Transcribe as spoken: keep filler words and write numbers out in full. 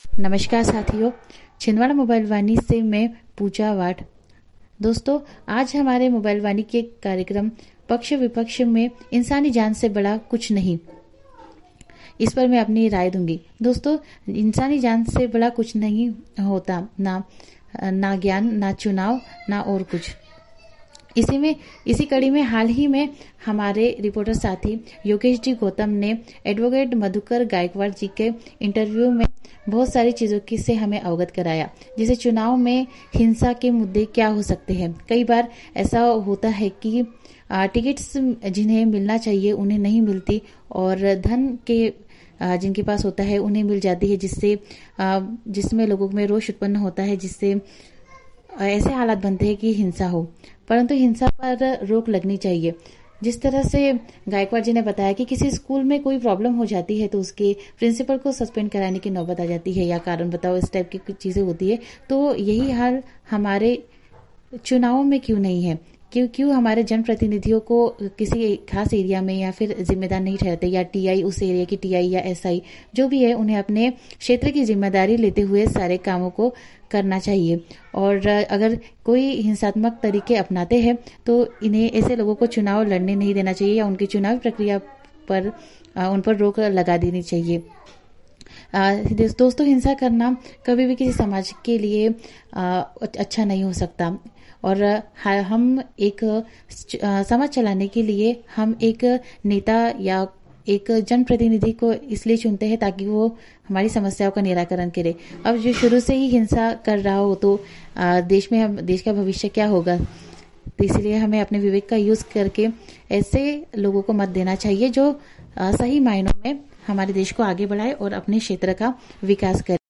नमस्कार साथियों, छिंदवाड़ा मोबाइल वाणी से मैं पूजा वाट। दोस्तों, आज हमारे मोबाइल वाणी के कार्यक्रम पक्ष विपक्ष में इंसानी जान से बड़ा कुछ नहीं, इस पर मैं अपनी राय दूंगी। दोस्तों, इंसानी जान से बड़ा कुछ नहीं होता, ना ना ज्ञान, ना चुनाव, ना और कुछ। इसी में इसी कड़ी में हाल ही में हमारे रिपोर्टर साथी योगेश जी गौतम ने एडवोकेट मधुकर गायकवाड़ जी के इंटरव्यू में बहुत सारी चीजों की से हमें अवगत कराया, जैसे चुनाव में हिंसा के मुद्दे क्या हो सकते हैं। कई बार ऐसा होता है कि टिकट्स जिन्हें मिलना चाहिए उन्हें नहीं मिलती, और धन के जिनके पास होता है उन्हें मिल जाती है, जिससे जिसमें लोगों में रोष उत्पन्न होता है, जिससे ऐसे हालात बनते हैं कि हिंसा हो। परंतु हिंसा पर रोक लगनी चाहिए। जिस तरह से गायकवाड़ जी ने बताया कि किसी स्कूल में कोई प्रॉब्लम हो जाती है तो उसके प्रिंसिपल को सस्पेंड कराने की नौबत आ जाती है, या कारण बताओ, इस टाइप की कुछ चीजें होती है। तो यही हाल हमारे चुनावों में क्यों नहीं है? क्यों क्यों हमारे जनप्रतिनिधियों को किसी खास एरिया में या फिर जिम्मेदार नहीं ठहरते, या टीआई उस एरिया की टीआई या एसआई जो भी है, उन्हें अपने क्षेत्र की जिम्मेदारी लेते हुए सारे कामों को करना चाहिए। और अगर कोई हिंसात्मक तरीके अपनाते हैं तो इन्हें ऐसे लोगों को चुनाव लड़ने नहीं देना चाहिए, या उनकी चुनावी प्रक्रिया पर उन पर रोक लगा देनी चाहिए। दोस्तों, हिंसा करना कभी भी किसी समाज के लिए अच्छा नहीं हो सकता, और हम एक समाज चलाने के लिए हम एक नेता या एक जनप्रतिनिधि को इसलिए चुनते हैं ताकि वो हमारी समस्याओं का निराकरण करे। अब जो शुरू से ही हिंसा कर रहा हो तो देश में हम देश का भविष्य क्या होगा? तो इसलिए हमें अपने विवेक का यूज करके ऐसे लोगों को मत देना चाहिए जो सही मायनों में हमारे देश को आगे बढ़ाए और अपने क्षेत्र का विकास करे।